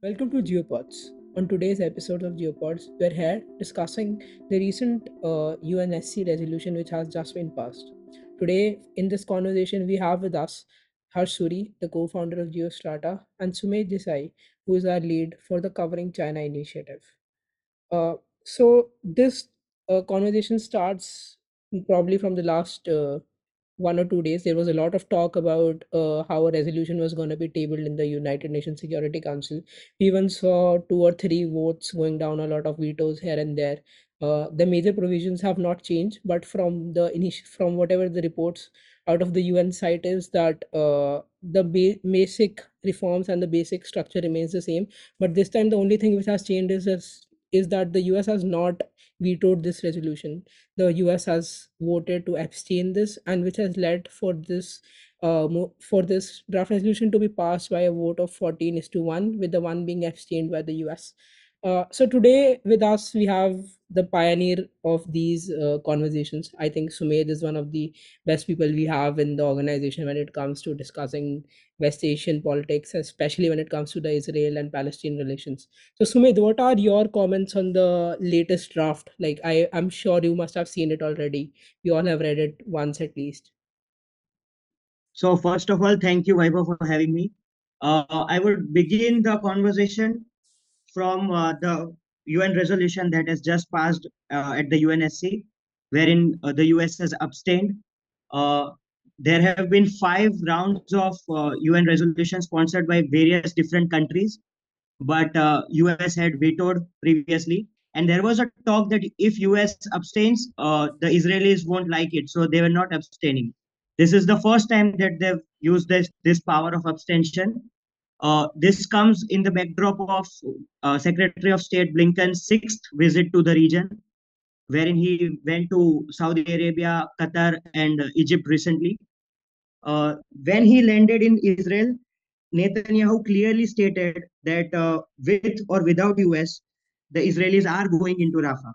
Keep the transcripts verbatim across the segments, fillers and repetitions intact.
Welcome to Geopods. On today's episode of Geopods, we're here discussing the recent uh, U N S C resolution which has just been passed. Today, in this conversation, we have with us Harsh Suri, the co founder of GeoStrata, and Sumit Desai, who is our lead for the Covering China initiative. Uh, so this uh, conversation starts probably from the last uh, one or two days. There was a lot of talk about uh, how a resolution was going to be tabled in the United Nations Security Council. We even saw two or three votes going down, a lot of vetoes here and there. Uh, the major provisions have not changed, but from the initial, from whatever the reports out of the U N site is that uh, the ba- basic reforms and the basic structure remains the same. But this time, the only thing which has changed is is is that the U S has not vetoed this resolution. The U S has voted to abstain this, and which has led for this uh, mo- for this draft resolution to be passed by a vote of fourteen is to one, with the one being abstained by the U S. Uh, so today with us we have the pioneer of these uh, conversations. I think Sumed is one of the best people we have in the organization when it comes to discussing West Asian politics, especially when it comes to the Israel and Palestine relations. So Sumit, what are your comments on the latest draft? Like I, I'm sure you must have seen it already. We all have read it once at least. So first of all, thank you, Vaibhav, for having me. Uh, I would begin the conversation from uh, the U N resolution that has just passed uh, at the U N S C, wherein uh, the U S has abstained. Uh, there have been five rounds of uh, U N resolutions sponsored by various different countries, but uh, U S had vetoed previously. And there was a talk that if U S abstains, uh, the Israelis won't like it, so they were not abstaining. This is the first time that they've used this this power of abstention. Uh, this comes in the backdrop of uh, Secretary of State Blinken's sixth visit to the region, wherein he went to Saudi Arabia, Qatar, and uh, Egypt recently. Uh, when he landed in Israel, Netanyahu clearly stated that uh, with or without U S, the Israelis are going into Rafah.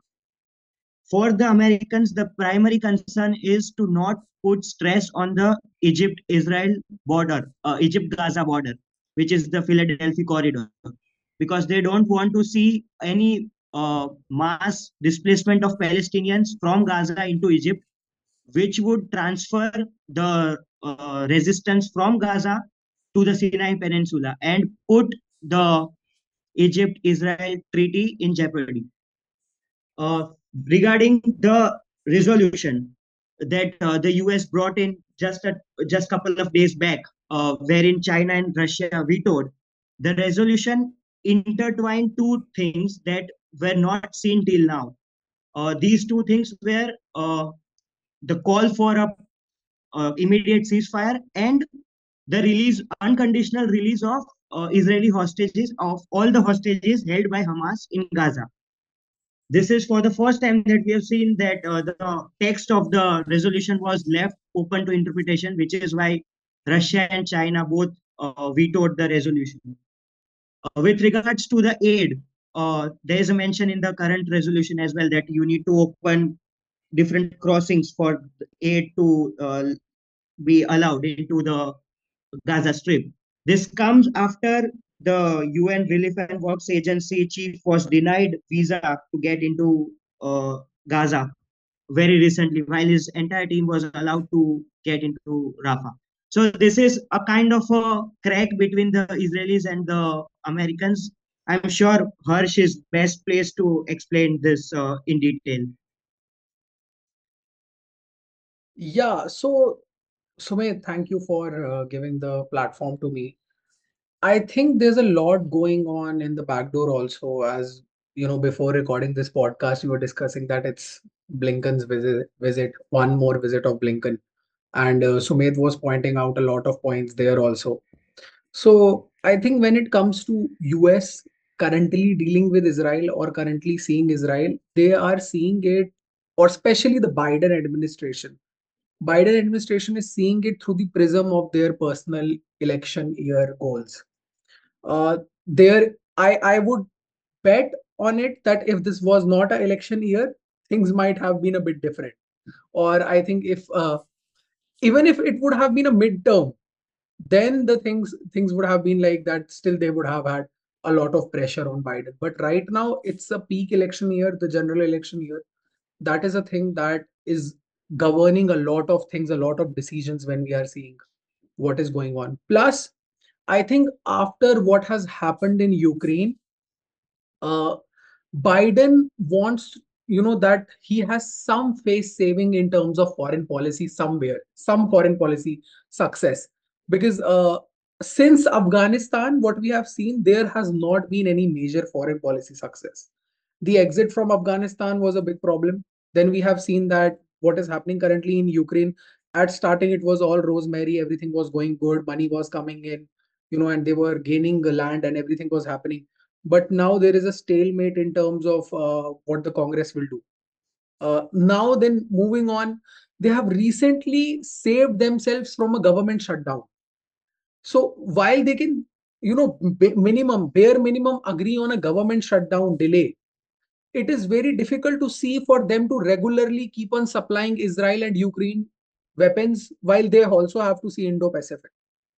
For the Americans, the primary concern is to not put stress on the Egypt-Israel border, uh, Egypt-Gaza border, which is the Philadelphia corridor, because they don't want to see any uh, mass displacement of Palestinians from Gaza into Egypt, which would transfer the uh, resistance from Gaza to the Sinai Peninsula and put the Egypt Israel treaty in jeopardy. Uh, Regarding the resolution that uh, the U S brought in just a just couple of days back, uh, wherein China and Russia vetoed, the resolution intertwined two things that were not seen till now. Uh, these two things were uh, the call for a uh, immediate ceasefire and the release, unconditional release of uh, Israeli hostages, of all the hostages held by Hamas in Gaza. This is for the first time that we have seen that uh, the text of the resolution was left open to interpretation, which is why Russia and China both uh, vetoed the resolution. Uh, with regards to the aid, uh, there is a mention in the current resolution as well that you need to open different crossings for aid to uh, be allowed into the Gaza Strip. This comes after the U N Relief and Works Agency chief was denied visa to get into uh, Gaza very recently, while his entire team was allowed to get into Rafah. So this is a kind of a crack between the Israelis and the Americans. I'm sure Harsh is best placed to explain this uh, in detail. Yeah, so Sumit, thank you for uh, giving the platform to me. I think there's a lot going on in the back door also. As you know, before recording this podcast, we were discussing that it's Blinken's visit, visit, one more visit of Blinken. And uh, Sumit was pointing out a lot of points there also. So I think when it comes to U S currently dealing with Israel or currently seeing Israel, they are seeing it, or especially the Biden administration. Biden administration is seeing it through the prism of their personal election year goals. Uh, there, I I would bet on it that if this was not an election year, things might have been a bit different. Or I think if uh, even if it would have been a midterm, then the things things would have been like that. Still, they would have had a lot of pressure on Biden. But right now, it's a peak election year, the general election year. That is a thing that is governing a lot of things, a lot of decisions when we are seeing what is going on. Plus, I think after what has happened in Ukraine, uh, Biden wants, you know, that he has some face saving in terms of foreign policy somewhere, some foreign policy success. Because uh, since Afghanistan, what we have seen, there has not been any major foreign policy success. The exit from Afghanistan was a big problem. Then we have seen that what is happening currently in Ukraine. At starting, it was all rosemary, everything was going good, money was coming in, you know, and they were gaining land and everything was happening. But now there is a stalemate in terms of uh, what the Congress will do. Uh, now, then moving on, they have recently saved themselves from a government shutdown. So while they can, you know, minimum, bare minimum agree on a government shutdown delay, it is very difficult to see for them to regularly keep on supplying Israel and Ukraine weapons while they also have to see Indo-Pacific.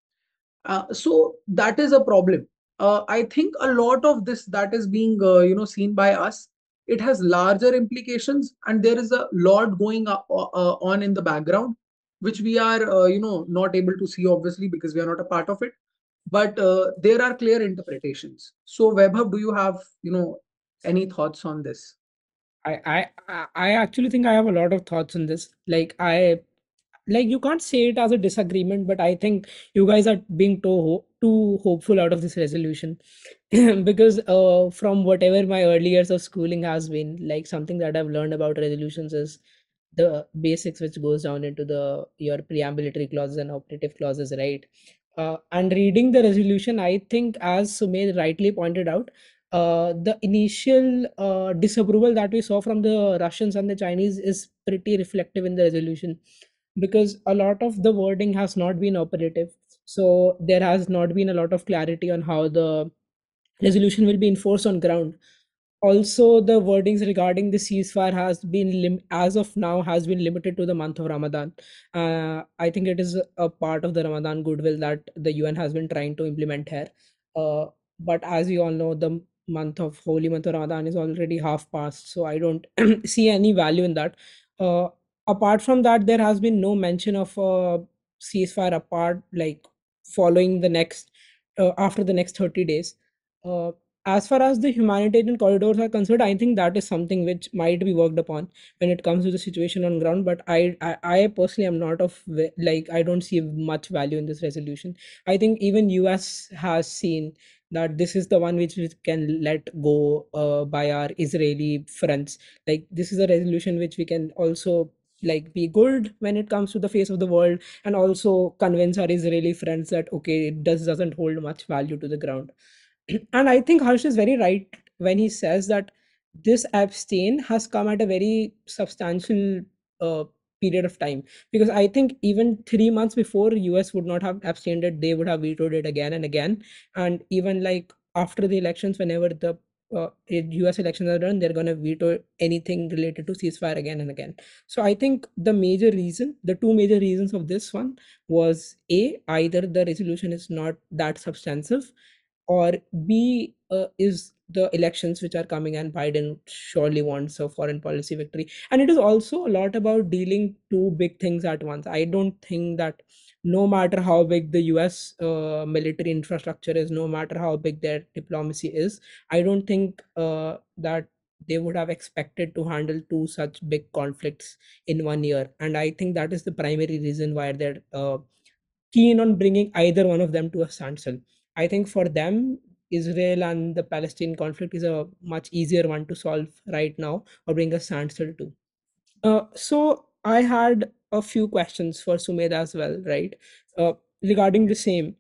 Uh, so that is a problem. Uh, I think a lot of this that is being uh, you know seen by us, it has larger implications, and there is a lot going uh, uh, on in the background, which we are uh, you know not able to see obviously because we are not a part of it. But uh, there are clear interpretations. So Webhub, do you have you know any thoughts on this? I, I I I actually think I have a lot of thoughts on this. Like I like you can't say it as a disagreement, but I think you guys are being too ho- too hopeful out of this resolution. Because uh, from whatever my early years of schooling has been, like something that I've learned about resolutions is the basics which goes down into the your preambulatory clauses and operative clauses, right? Uh, and reading the resolution, I think, as Sumedh rightly pointed out, uh, the initial uh, disapproval that we saw from the Russians and the Chinese is pretty reflective in the resolution, because a lot of the wording has not been operative. So there has not been a lot of clarity on how the resolution will be enforced on ground. Also, the wordings regarding the ceasefire has been lim- as of now has been limited to the month of Ramadan. uh, I think it is a part of the Ramadan goodwill that the UN has been trying to implement here. uh, but as you all know, the month of holy month of Ramadan is already half past, so I don't see any value in that. uh, Apart from that, there has been no mention of a ceasefire apart, like following the next uh, after the next thirty days. uh, as far as the humanitarian corridors are concerned, I think that is something which might be worked upon when it comes to the situation on ground. But I, I, I personally am not of ve- like I don't see much value in this resolution. I think even U S has seen that this is the one which we can let go uh, by our Israeli friends. Like this is a resolution which we can also like be good when it comes to the face of the world, and also convince our Israeli friends that okay, it does doesn't hold much value to the ground. And I think Harsh is very right when he says that this abstain has come at a very substantial uh, period of time, because I think even three months before US would not have abstained it, they would have vetoed it again and again. And even like after the elections, whenever the uh, U S elections are done, they're going to veto anything related to ceasefire again and again. So I think the major reason, the two major reasons of this one was A, either the resolution is not that substantive, or B, uh, is the elections which are coming and Biden surely wants a foreign policy victory. And it is also a lot about dealing two big things at once. I don't think that no matter how big the U S uh, military infrastructure is, no matter how big their diplomacy is, I don't think uh, that they would have expected to handle two such big conflicts in one year. And I think that is the primary reason why they're uh, keen on bringing either one of them to a standstill. I think for them, Israel and the Palestine conflict is a much easier one to solve right now or bring a standstill to. Uh, so I had a few questions for Sumedh as well, right? Uh, Regarding the same,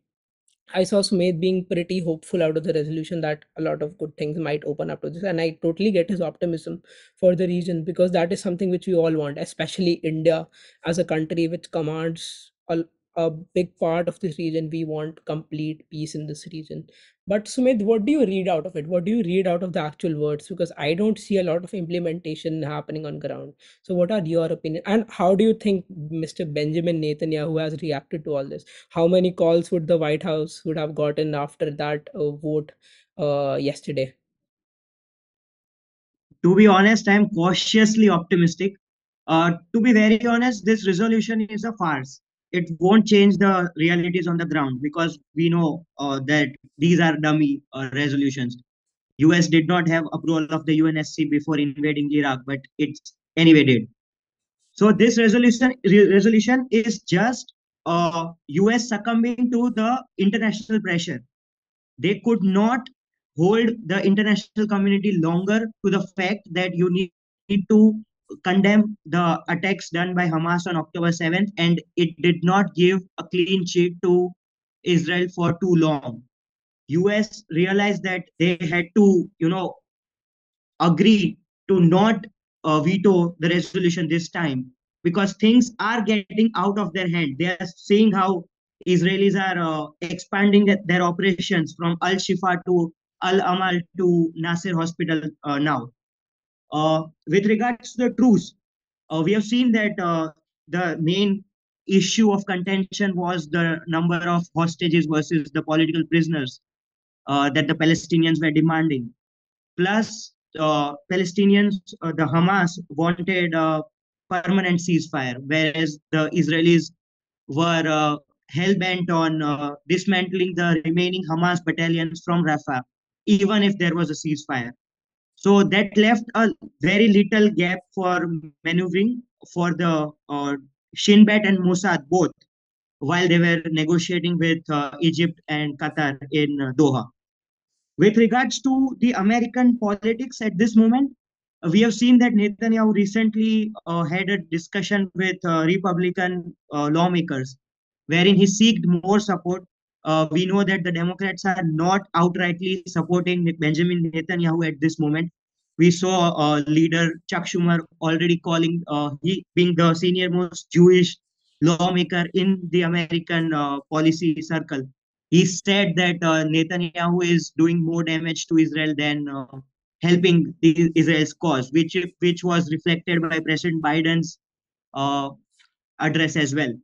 I saw Sumedh being pretty hopeful out of the resolution that a lot of good things might open up to this. And I totally get his optimism for the region, because that is something which we all want, especially India as a country which commands a, a big part of this region. We want complete peace in this region. But Sumedh, what do you read out of it? What do you read out of the actual words? Because I don't see a lot of implementation happening on ground. So, what are your opinion? And how do you think Mister Benjamin Netanyahu has reacted to all this? How many calls would the White House would have gotten after that uh, vote uh, yesterday? To be honest, I'm cautiously optimistic. Uh, to be very honest, this resolution is a farce. It won't change the realities on the ground because we know uh, that these are dummy uh, resolutions. U S did not have approval of the U N S C before invading Iraq, but it anyway did. So this resolution re- resolution is just uh, U S succumbing to the international pressure. They could not hold the international community longer to the fact that you need to condemn the attacks done by Hamas on October seventh, and it did not give a clean sheet to Israel for too long. U S realized that they had to, you know, agree to not uh, veto the resolution this time because things are getting out of their hand. They are seeing how Israelis are uh, expanding their operations from Al Shifa to Al Amal to Nasser Hospital uh, now. Uh, with regards to the truce, uh, we have seen that uh, the main issue of contention was the number of hostages versus the political prisoners uh, that the Palestinians were demanding. Plus, uh, Palestinians, uh, the Hamas wanted a permanent ceasefire, whereas the Israelis were uh, hell bent on uh, dismantling the remaining Hamas battalions from Rafah, even if there was a ceasefire. So that left a very little gap for maneuvering for the uh, Shin Bet and Mossad both while they were negotiating with uh, Egypt and Qatar in uh, Doha. With regards to the American politics at this moment, uh, we have seen that Netanyahu recently uh, had a discussion with uh, Republican uh, lawmakers, wherein he sought more support. Uh, we know that the Democrats are not outrightly supporting Benjamin Netanyahu at this moment. We saw uh, leader Chuck Schumer already calling, uh, he being the senior most Jewish lawmaker in the American uh, policy circle. He said that uh, Netanyahu is doing more damage to Israel than uh, helping the Israel's cause, which which was reflected by President Biden's uh, address as well.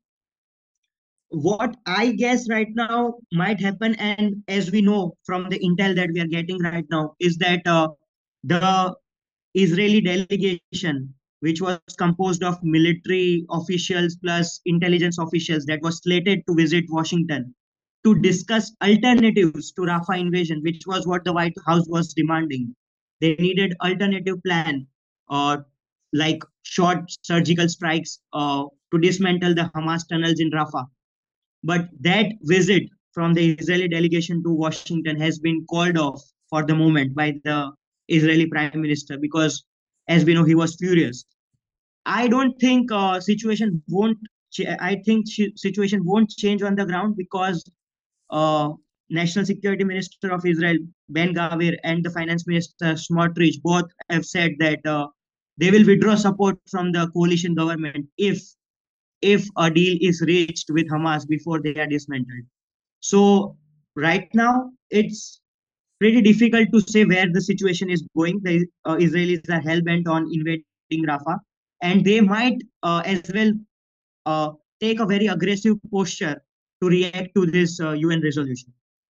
What I guess right now might happen, and as we know from the intel that we are getting right now, is that uh, the Israeli delegation, which was composed of military officials plus intelligence officials, that was slated to visit Washington to discuss alternatives to Rafah invasion, which was what the White House was demanding. They needed alternative plan, uh, like short surgical strikes uh, to dismantle the Hamas tunnels in Rafah. But that visit from the Israeli delegation to Washington has been called off for the moment by the Israeli Prime Minister because, as we know, he was furious. I don't think uh, situation won't. Ch- I think situation won't change on the ground because uh, National Security Minister of Israel Ben Gavir and the Finance Minister Smotrich both have said that uh, they will withdraw support from the coalition government if if a deal is reached with Hamas before they are dismantled. So right now it's pretty difficult to say where the situation is going. The uh, Israelis are hell bent on invading Rafah, and they might uh, as well uh, take a very aggressive posture to react to this uh, U N resolution.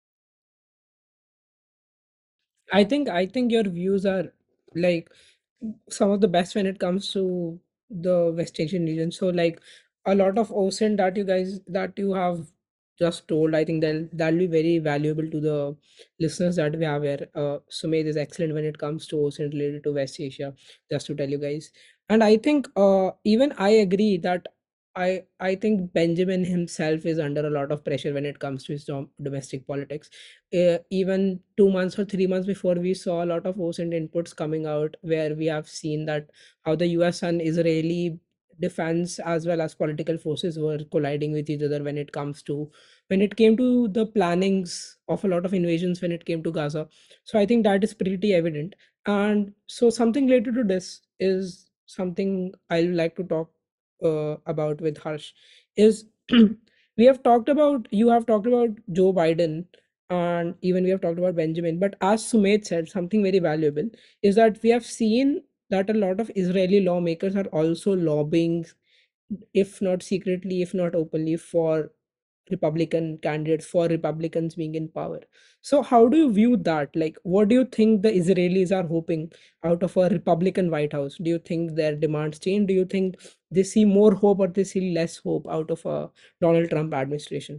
I think I think your views are like some of the best when it comes to the West Asian region. So like a lot of O S I N that you guys that you have just told, I think that that'll be very valuable to the listeners that we have here. Uh, Sumedh is excellent when it comes to O S I N related to West Asia. Just to tell you guys, and I think uh, even I agree that I I think Benjamin himself is under a lot of pressure when it comes to his dom- domestic politics. Uh, even two months or three months before, we saw a lot of O S I N inputs coming out where we have seen that how the U S and Israeli defense as well as political forces were colliding with each other when it comes to when it came to the plannings of a lot of invasions when it came to Gaza. So I think that is pretty evident. And so something related to this is something I like to talk uh, about with Harsh is we have talked about you have talked about Joe Biden, and even we have talked about Benjamin. But as Sumedh said, something very valuable is that we have seen that a lot of Israeli lawmakers are also lobbying, if not secretly, if not openly, for Republican candidates, for Republicans being in power. So how do you view that? Like, what do you think the Israelis are hoping out of a Republican White House? Do you think their demands change? Do you think they see more hope or they see less hope out of a Donald Trump administration?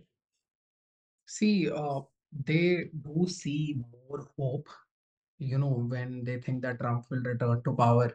See, uh, they do see more hope, you know, when they think that Trump will return to power,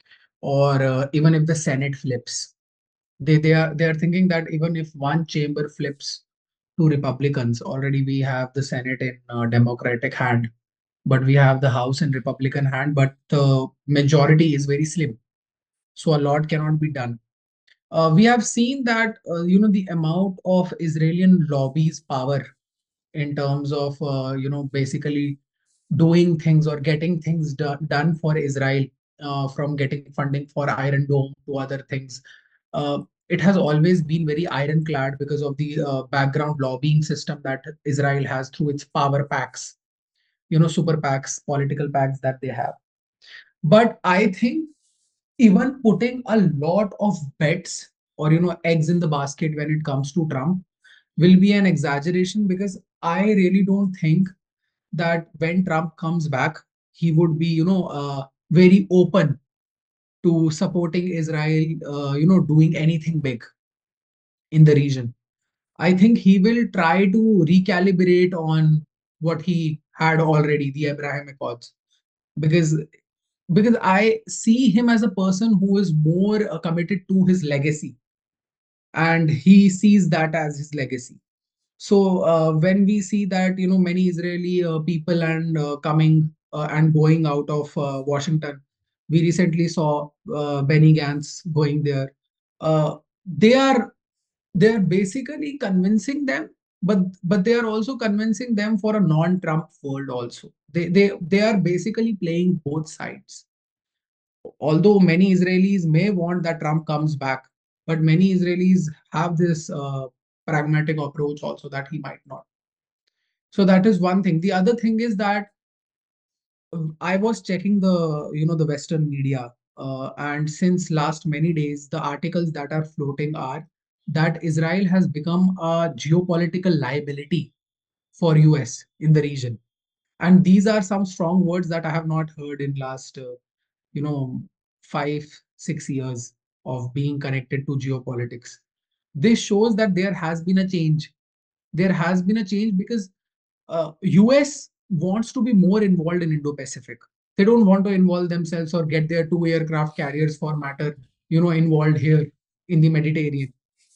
or uh, even if the Senate flips. They they are they are thinking that even if one chamber flips to Republicans, already we have the Senate in uh, Democratic hand, but we have the House in Republican hand, but the majority is very slim, so a lot cannot be done. Uh, we have seen that uh, you know the amount of Israeli lobbies power in terms of uh, you know basically doing things or getting things do- done for Israel, uh, from getting funding for Iron Dome to other things. Uh, it has always been very ironclad because of the uh, background lobbying system that Israel has through its power packs, you know, super PACs, political packs that they have. But I think even putting a lot of bets or you know eggs in the basket when it comes to Trump will be an exaggeration, because I really don't think that when Trump comes back, he would be, you know, uh, very open to supporting Israel, uh, you know, doing anything big in the region. I think he will try to recalibrate on what he had already, the Abraham Accords, because because I see him as a person who is more uh, committed to his legacy, and he sees that as his legacy. So uh, when we see that you know many Israeli uh, people and uh, coming uh, and going out of uh, Washington, we recently saw uh, Benny Gantz going there. Uh, they are they are basically convincing them, but but they are also convincing them for a non-Trump world also. They they they are basically playing both sides. Although many Israelis may want that Trump comes back, but many Israelis have this uh, pragmatic approach also that he might not. So that is one thing. The other thing is that uh, I was checking the you know the Western media, uh, and since last many days, the articles that are floating are that Israel has become a geopolitical liability for U S in the region, and these are some strong words that I have not heard in last uh, you know five six years of being connected to geopolitics. This shows that there has been a change. There has been a change because uh, U S wants to be more involved in Indo-Pacific. They don't want to involve themselves or get their two aircraft carriers for matter, you know, involved here in the Mediterranean.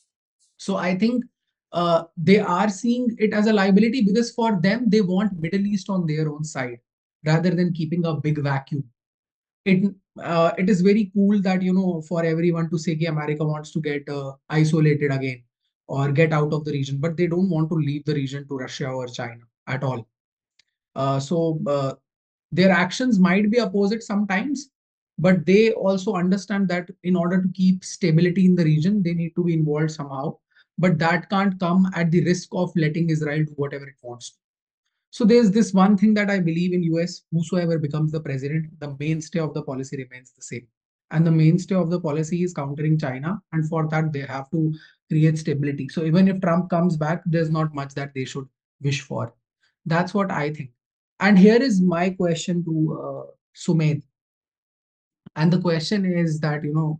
So I think uh, they are seeing it as a liability because for them they want Middle East on their own side rather than keeping a big vacuum. It uh, it is very cool that you know for everyone to say that America wants to get uh, isolated again or get out of the region, but they don't want to leave the region to Russia or China at all. Uh, so uh, their actions might be opposite sometimes, but they also understand that in order to keep stability in the region, they need to be involved somehow. But that can't come at the risk of letting Israel do whatever it wants to. So there's this one thing that I believe in U S, whosoever becomes the president, the mainstay of the policy remains the same. And the mainstay of the policy is countering China. And for that, they have to create stability. So even if Trump comes back, there's not much that they should wish for. That's what I think. And here is my question to uh, Sumedh. And the question is that, you know,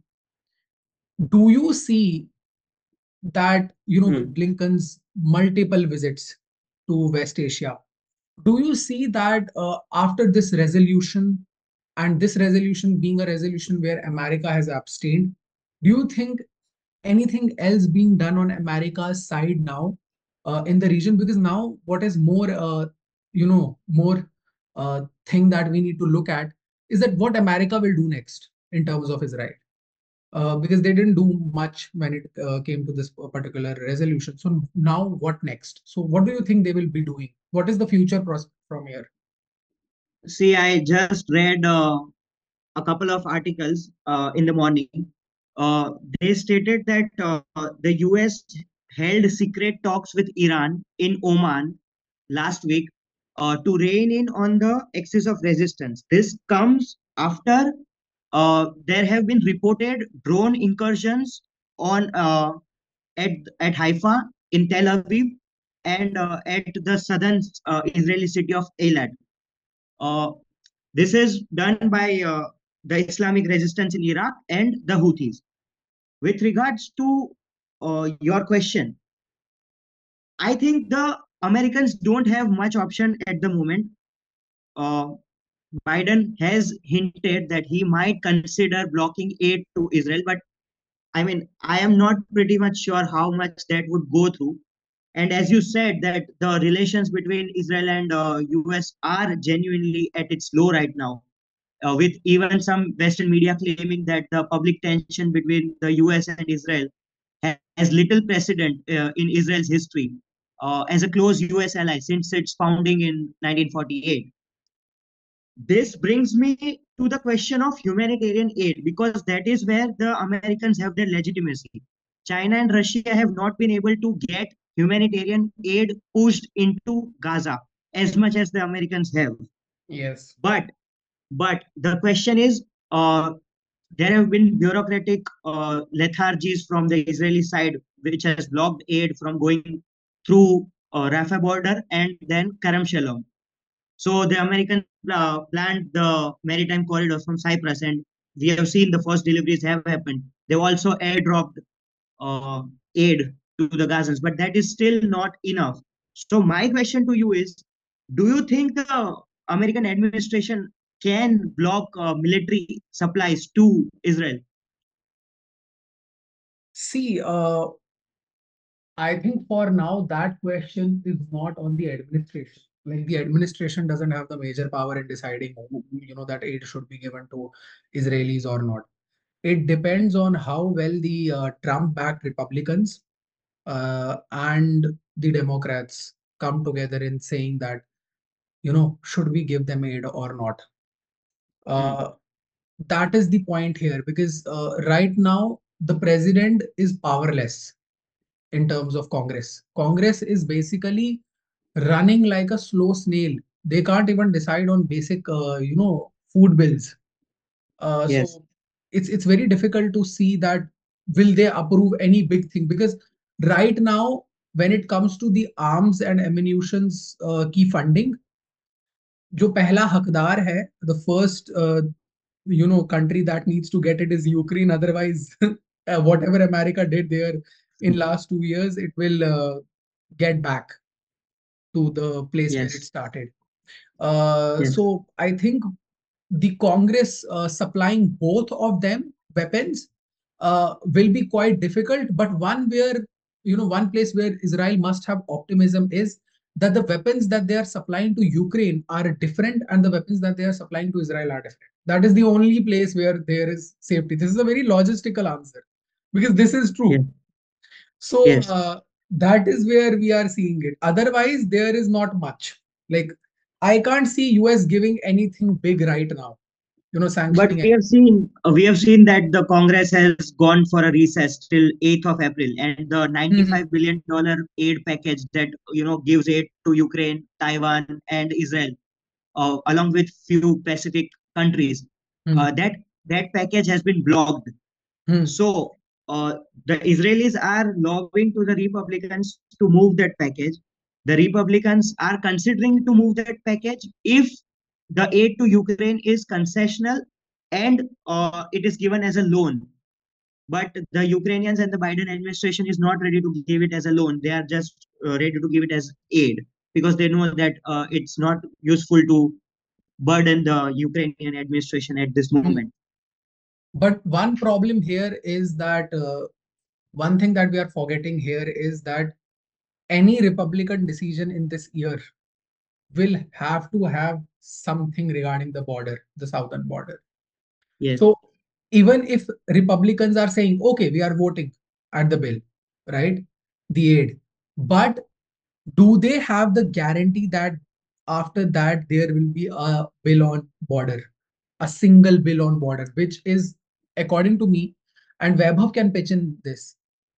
do you see that, you know, with Hmm. Blinken's multiple visits to West Asia, do you see that uh, after this resolution, and this resolution being a resolution where America has abstained, do you think anything else being done on America's side now uh, in the region? Because now what is more, uh, you know, more uh, thing that we need to look at is that what America will do next in terms of Israel. Uh, because they didn't do much when it uh, came to this particular resolution. So now what next? So what do you think they will be doing? What is the future prospect from here? See, I just read uh, a couple of articles uh, in the morning. Uh, they stated that uh, the U S held secret talks with Iran in Oman last week uh, to rein in on the axis of resistance. This comes after uh, there have been reported drone incursions on uh, at at Haifa in Tel Aviv and uh, at the southern uh, Israeli city of Eilat. Uh, this is done by uh, the Islamic resistance in Iraq and the Houthis. With regards to uh, your question, I think the Americans don't have much option at the moment. Uh, Biden has hinted that he might consider blocking aid to Israel, but I mean, I am not pretty much sure how much that would go through. And as you said, that the relations between Israel and uh, U S are genuinely at its low right now, uh, with even some Western media claiming that the public tension between the U S and Israel has little precedent uh, in Israel's history uh, as a close U S ally since its founding in nineteen forty-eight. This brings me to the question of humanitarian aid, because that is where the Americans have their legitimacy. China and Russia have not been able to get humanitarian aid pushed into Gaza as much as the Americans have. Yes. But but the question is, uh, there have been bureaucratic uh, lethargies from the Israeli side, which has blocked aid from going through uh, Rafah border and then Karam Shalom. So the Americans uh, planned the maritime corridors from Cyprus, and we have seen the first deliveries have happened. They've also airdropped uh, aid to the Gazans, but that is still not enough. So my question to you is, do you think the American administration can block uh, military supplies to Israel? See, uh, I think for now that question is not on the administration. Like the administration doesn't have the major power in deciding, who, you know, that aid should be given to Israelis or not. It depends on how well the uh, Trump-backed Republicans uh, and the Democrats come together in saying that, you know, should we give them aid or not? Hmm. Uh, that is the point here, because uh, right now the president is powerless in terms of Congress. Congress is basically running like a slow snail. They can't even decide on basic, uh, you know, food bills. Uh, Yes, so it's it's very difficult to see that will they approve any big thing, because right now when it comes to the arms and ammunitions uh, की funding, जो पहला हकदार है, the first uh, you know country that needs to get it is Ukraine. Otherwise, uh, whatever America did there in last two years, it will uh, get back to the place where it yes, started. Uh, yes. so I think the Congress uh, supplying both of them weapons uh, will be quite difficult. But one where, you know, one place where Israel must have optimism is that the weapons that they are supplying to Ukraine are different, and the weapons that they are supplying to Israel are different. That is the only place where there is safety. This is a very logistical answer, because this is Yes, true. So yes. uh, that is where we are seeing it. Otherwise, there is not much. Like, I can't see U S giving anything big right now. You know, But sanctioning we have anything. seen uh, we have seen that the Congress has gone for a recess till eighth of April, and the Mhm. ninety-five billion dollar aid package that you know gives aid to Ukraine, Taiwan, and Israel, uh, along with few Pacific countries, uh, Mhm. that that package has been blocked. Mhm. So uh, the Israelis are lobbying to the Republicans to move that package. The Republicans are considering to move that package if the aid to Ukraine is concessional and uh, it is given as a loan. But the Ukrainians and the Biden administration is not ready to give it as a loan. They are just uh, ready to give it as aid, because they know that uh, it's not useful to burden the Ukrainian administration at this Mhm. moment. But one problem here is that uh, one thing that we are forgetting here is that any Republican decision in this year will have to have something regarding the border, the southern border. Yes, So even if Republicans are saying, okay, we are voting at the bill, right? The aid. But do they have the guarantee that after that there will be a bill on border, a single bill on border, which is, according to me, and Vaibhav can pitch in this,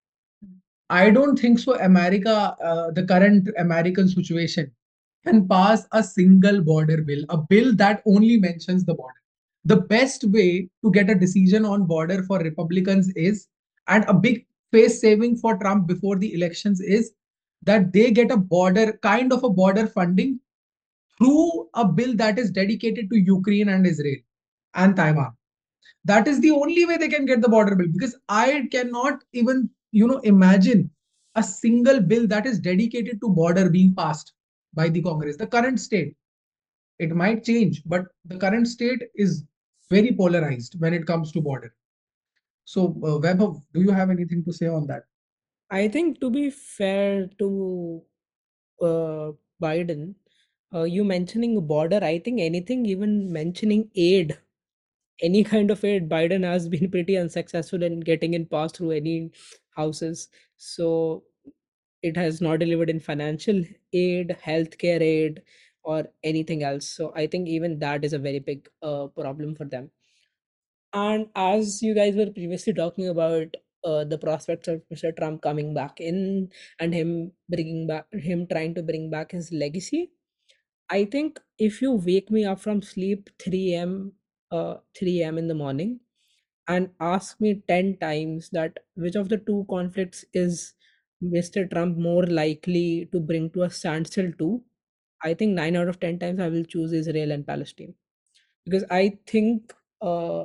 I don't think so. America, uh, the current American situation, can pass a single border bill, a bill that only mentions the border. The best way to get a decision on border for Republicans is, and a big face saving for Trump before the elections is, that they get a border, kind of a border funding through a bill that is dedicated to Ukraine and Israel and Taiwan. That is the only way they can get the border bill, because I cannot even, you know, imagine a single bill that is dedicated to border being passed by the Congress. The current state, it might change, but the current state is very polarized when it comes to border. So, uh, Vaibhav, do you have anything to say on that? I think to be fair to uh, Biden, uh, you mentioning a border, I think anything, even mentioning aid, any kind of aid, Biden has been pretty unsuccessful in getting it passed through any houses. So it has not delivered in financial aid, healthcare aid, or anything else. So I think even that is a very big uh, problem for them. And as you guys were previously talking about uh, the prospects of mister Trump coming back in and him bringing back him trying to bring back his legacy, I think if you wake me up from sleep three a m uh three a m in the morning and ask me ten times that which of the two conflicts is mister Trump more likely to bring to a standstill to, I think nine out of ten times I will choose Israel and Palestine, because I think uh,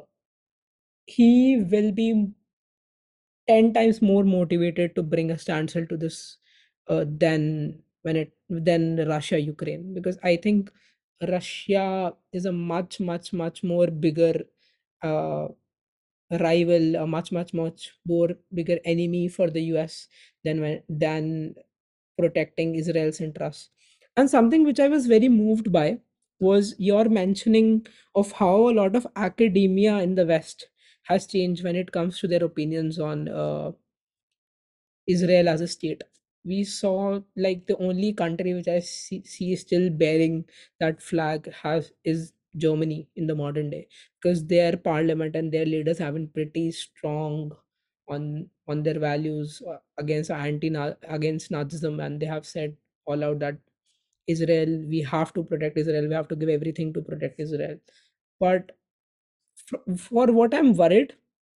he will be ten times more motivated to bring a standstill to this uh, than when it than Russia Ukraine, because I think Russia is a much much much more bigger uh, rival, a much much much more bigger enemy for the U S than when than protecting Israel's interests. And something which I was very moved by was your mentioning of how a lot of academia in the West has changed when it comes to their opinions on uh, Israel as a state. We saw like the only country which I see, see still bearing that flag has is Germany in the modern day, because their parliament and their leaders have been pretty strong on on their values uh, against anti against Nazism, and they have said all out that Israel, we have to protect Israel, we have to give everything to protect Israel. But for, for what I'm worried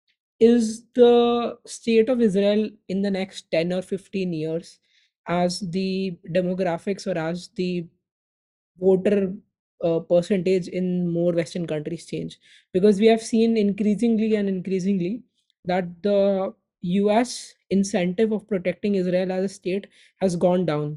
is the state of Israel in the next ten or fifteen years, as the demographics or as the voter uh, percentage in more Western countries change. Because we have seen increasingly and increasingly that the U S incentive of protecting Israel as a state has gone down,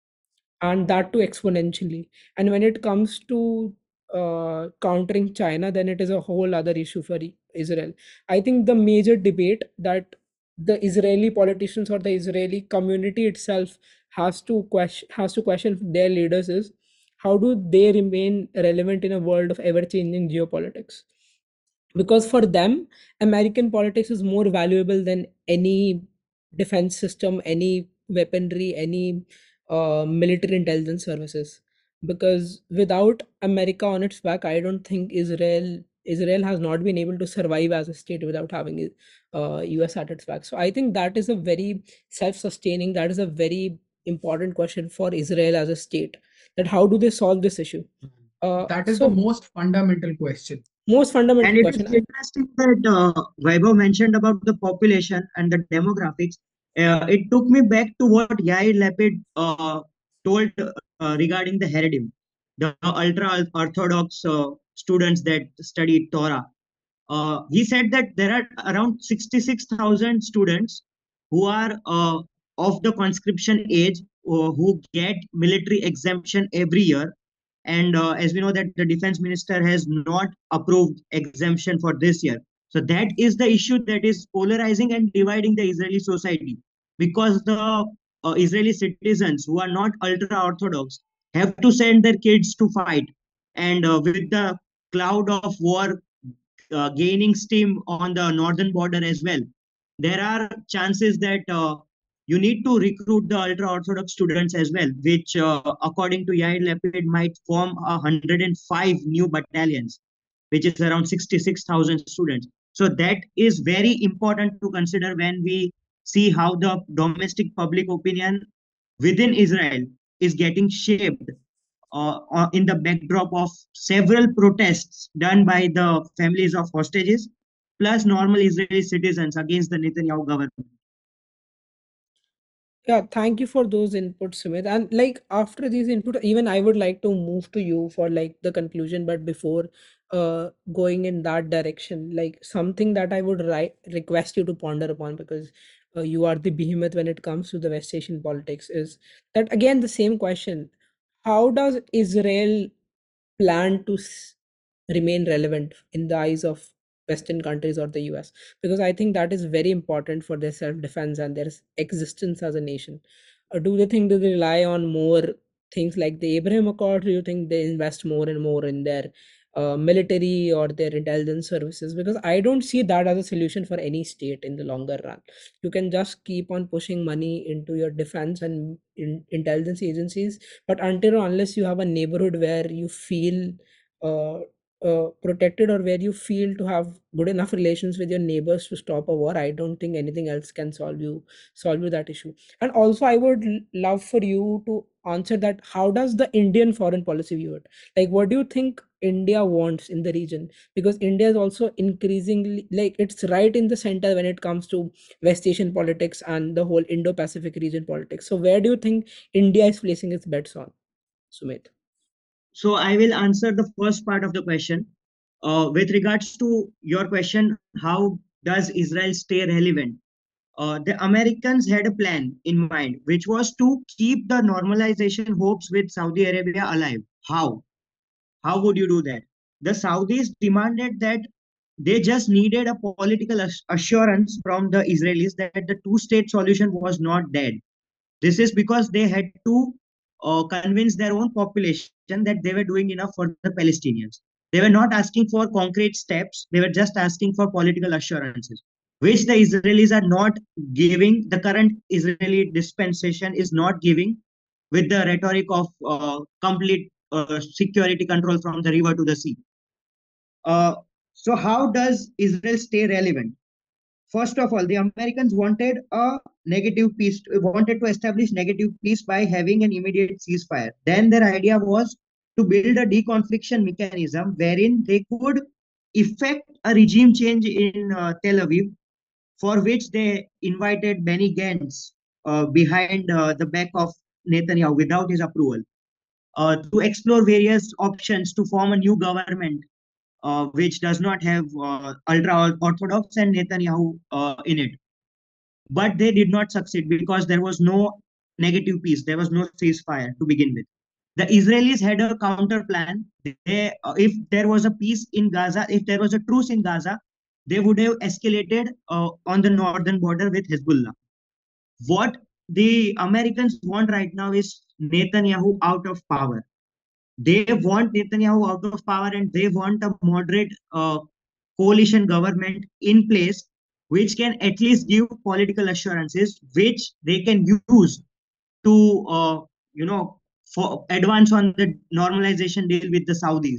and that too exponentially. And when it comes to uh, countering China, then it is a whole other issue for I- Israel. I think the major debate that the Israeli politicians or the Israeli community itself has to question has to question their leaders is, how do they remain relevant in a world of ever changing geopolitics? Because for them, American politics is more valuable than any defense system, any weaponry, any uh, military intelligence services. Because without America on its back, I don't think israel israel has not been able to survive as a state without having uh, US at its back. So I think that is a very self-sustaining, that is a very important question for Israel as a state, that how do they solve this issue. uh, That is the so most fundamental question. most And fundamental it is question. interesting that uh, Vaibhav mentioned about the population and the demographics. Uh, it took me back to what Yair Lapid uh, told uh, regarding the Haredim, the ultra orthodox uh, students that study Torah. Uh, he said that there are around sixty-six thousand students who are uh, of the conscription age, uh, who get military exemption every year. And uh, as we know that the defense minister has not approved exemption for this year. So that is the issue that is polarizing and dividing the Israeli society, because the uh, Israeli citizens who are not ultra orthodox have to send their kids to fight. And uh, with the cloud of war uh, gaining steam on the northern border as well, there are chances that uh, you need to recruit the ultra orthodox students as well, which, uh, according to Yair Lapid, might form a one hundred five new battalions, which is around sixty-six thousand students. So that is very important to consider when we see how the domestic public opinion within Israel is getting shaped uh, uh, in the backdrop of several protests done by the families of hostages, plus normal Israeli citizens against the Netanyahu government. Yeah, thank you for those inputs, Sumit. And like after these input, even I would like to move to you for like the conclusion. But before uh going in that direction, like something that I would write request you to ponder upon, because uh, you are the behemoth when it comes to the West Asian politics, is that again the same question: how does Israel plan to s- remain relevant in the eyes of Western countries or the U S? Because I think that is very important for their self defense and their s- existence as a nation. Or do they think, do they rely on more things like the Abraham Accord? Do you think they invest more and more in their uh, military or their intelligence services? Because I don't see that as a solution for any state in the longer run. You can just keep on pushing money into your defense and in intelligence agencies, but until or unless you have a neighborhood where you feel uh, uh, protected, or where you feel to have good enough relations with your neighbors to stop a war, I don't think anything else can solve you solve you that issue. And also I would l- love for you to answer that: how does the Indian foreign policy view it? Like, what do you think India wants in the region? Because India is also increasingly, like, it's right in the center when it comes to West Asian politics and the whole Indo-Pacific region politics. So where do you think India is placing its bets on, Sumit? So I will answer the first part of the question. Uh, with regards to your question, how does Israel stay relevant? Uh, the Americans had a plan in mind, which was to keep the normalization hopes with Saudi Arabia alive. How? How would you do that? The Saudis demanded that they just needed a political assurance from the Israelis that the two state solution was not dead. This is because they had to uh, convince their own population that they were doing enough for the Palestinians. They were not asking for concrete steps, they were just asking for political assurances, which the Israelis are not giving. The current Israeli dispensation is not giving, with the rhetoric of uh, complete uh, security control from the river to the sea. Uh, so, how does Israel stay relevant? First of all, the Americans wanted a negative peace, wanted to establish negative peace by having an immediate ceasefire. Then their idea was to build a deconfliction mechanism wherein they could effect a regime change in uh, Tel Aviv, for which they invited Benny Gantz uh, behind uh, the back of Netanyahu without his approval, uh, to explore various options to form a new government uh, which does not have uh, ultra orthodox and Netanyahu uh, in it. But they did not succeed because there was no negative peace. There was no ceasefire to begin with. The Israelis had a counter plan. They, uh, if there was a peace in Gaza, if there was a truce in Gaza, they would have escalated uh, on the northern border with Hezbollah. What the Americans want right now is Netanyahu out of power. They want Netanyahu out of power, and they want a moderate uh, coalition government in place which can at least give political assurances which they can use to uh, you know for advance on the normalization deal with the Saudis.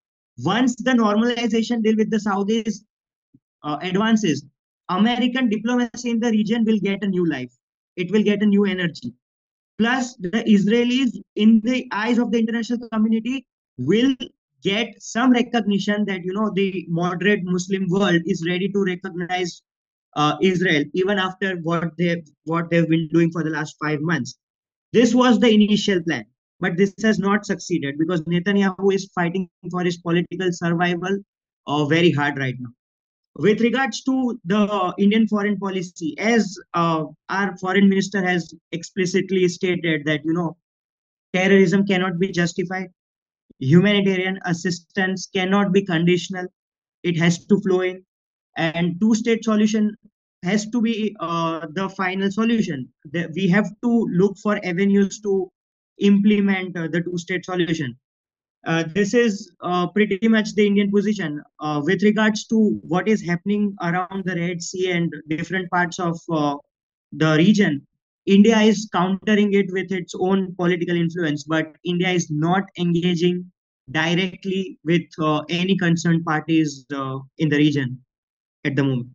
Once the normalization deal with the Saudis uh, advances, American diplomacy in the region will get a new life. It will get a new energy. Plus, the Israelis, in the eyes of the international community, will get some recognition that, you know, the moderate Muslim world is ready to recognize uh, Israel even after what they what they've been doing for the last five months. This was the initial plan, but this has not succeeded because Netanyahu is fighting for his political survival uh, very hard right now. With regards to the Indian foreign policy, as uh, our foreign minister has explicitly stated that, you know, terrorism cannot be justified, humanitarian assistance cannot be conditional, it has to flow in, and two-state solution has to be uh, the final solution. The, we have to look for avenues to implement uh, the two-state solution. Uh, this is uh, pretty much the Indian position. Uh, with regards to what is happening around the Red Sea and different parts of uh, the region, India is countering it with its own political influence, but India is not engaging directly with uh, any concerned parties uh, in the region at the moment.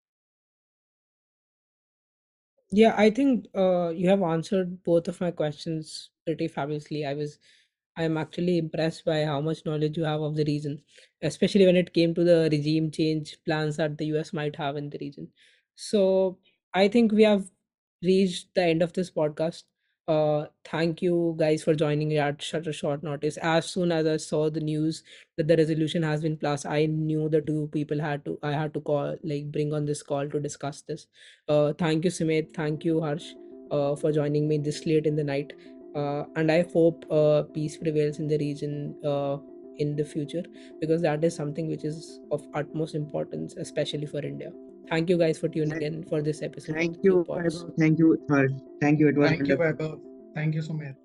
Yeah, I think uh, you have answered both of my questions pretty fabulously. I was, I'm actually impressed by how much knowledge you have of the region, especially when it came to the regime change plans that the U S might have in the region. So I think we have reached the end of this podcast. Uh, thank you guys for joining me at such a short notice. As soon as I saw the news that the resolution has been passed, I knew the two people had to I had to call like bring on this call to discuss this. Uh, thank you, Sumit. Thank you, Harsh, uh, for joining me this late in the night. Uh, and I hope uh, peace prevails in the region uh, in the future, because that is something which is of utmost importance, especially for India. Thank you guys for tuning Thank in for this episode of thank you, Geopods. Vaibhav. Thank you, Harsh. Thank you. It was Thank you, wonderful. Vaibhav. Thank you, Sumit.